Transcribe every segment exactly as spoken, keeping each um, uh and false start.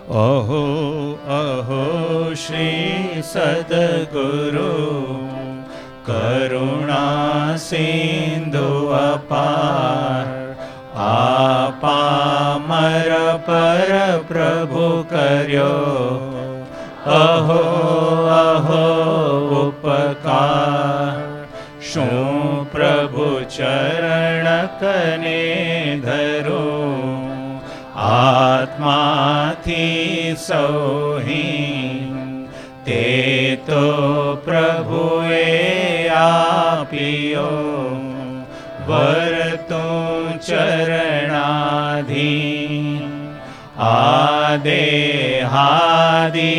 અહો અહો શ્રી સદગુરુ કરુણા સિંધુ અપાર, આપામર પર પ્રભુ કર્યો અહો અહો ઉપકાર. શું પ્રભુ ચરણ કને ધરું, આત્માથી સૌહીન તે તો પ્રભુએ આપ્યો. વર્તું ચરણાધીન આદેહાદિ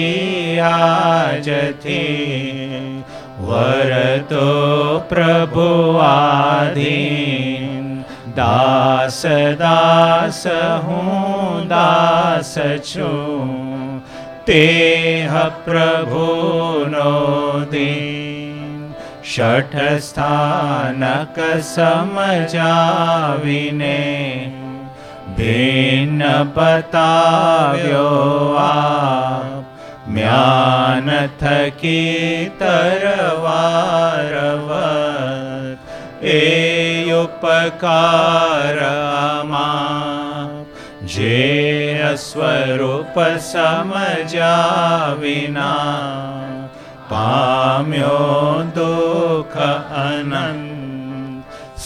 આજથી, વરતો પ્રભુ આધીન. દાસ દાસ હું દાસ છું, તેહ પ્રભુનો દીન. શઠ સ્થાનક સમજાવીને ભિન્ન બતાવ્યો આપ. મ્યાન થકી તરવારવત એ ઉપકારમાં, જે સ્વરૂપ સમજાવિના પામ્યો દુઃખ અનંત.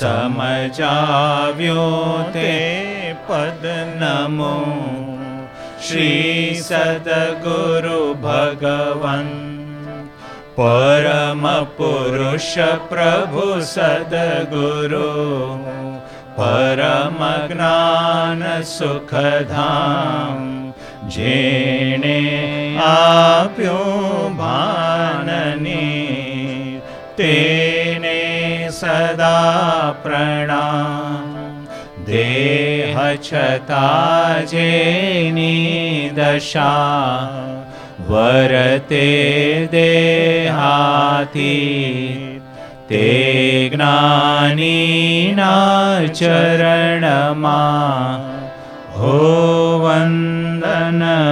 સમજાવ્યો તે પદ નમો શ્રી સદગુરુ ભગવન. પરમ પુરુષ પ્રભુ સદગુરુ, પરમ જ્ઞાન સુખધામ. જેણે આપ્યું ભાનની, તેને સદા પ્રણામ. દેહ છતાં જેની દશા, વરતે દેહાતી. તે જ્ઞાનીના ચરણમાં હો વંદન